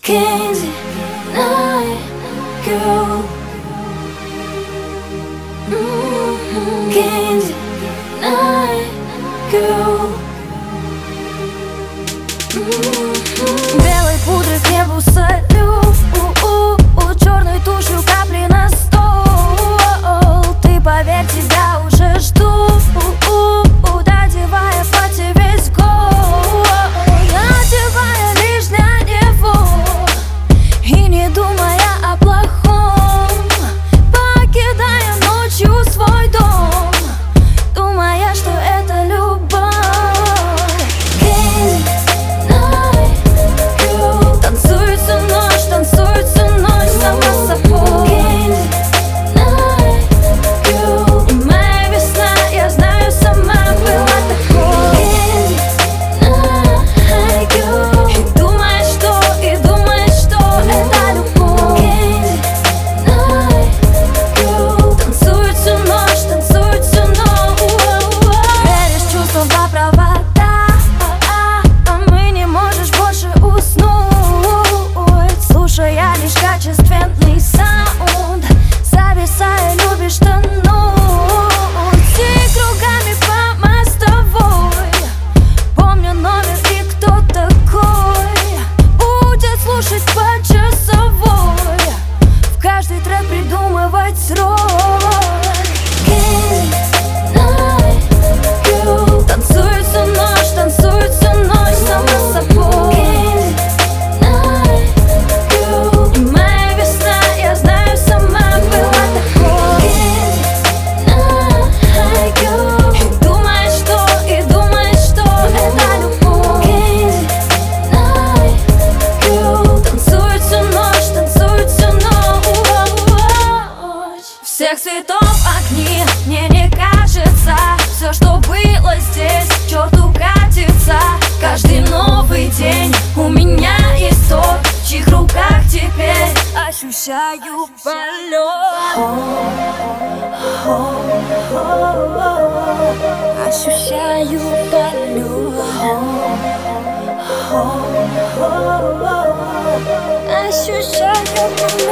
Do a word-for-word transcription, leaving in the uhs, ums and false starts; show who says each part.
Speaker 1: Candy night girl. Mm-hmm. Candy night girl. Mm-hmm. Белой пудрой к небу солю, черной тушью капли на стол. Ты поверь, тебя уже жду, додевая платье весь год, надевая лишь для него и не думая о плохом, покидая ночью свой дом, думая, что это любовь. Candy night girl. Танцует всю ночь, танцует всю ночь сама собой. Candy night girl. И моя весна, я знаю, сама была такой. Candy night girl. И думаешь, что, и думаешь, что это любовь. Candy night girl. Танцует всю ночь, танцует всю ночь. Веришь, чувства в провода, а мы не можешь больше уснуть, слушая лишь качественный саунд, зависая, любишь тонуть. И кругами по мостовой, помню номер и кто такой, будет слушать по часовой, в каждый трек придумывать роль. Candy night girl. Танцует всю ночь, танцует всю ночь сама собой. Candy night girl. И моя весна, я знаю, сама была такой. Candy night girl. И думаешь, что, и думаешь, что это любовь. Candy night girl. Танцует всю ночь, танцует всю ночь. Всех цветов огни, мне не кажется, все, что было здесь, к черту катится. Каждый новый день у меня есть тот, в чьих руках теперь ощущаю полет. Ощущаю полет. Ощущаю полет.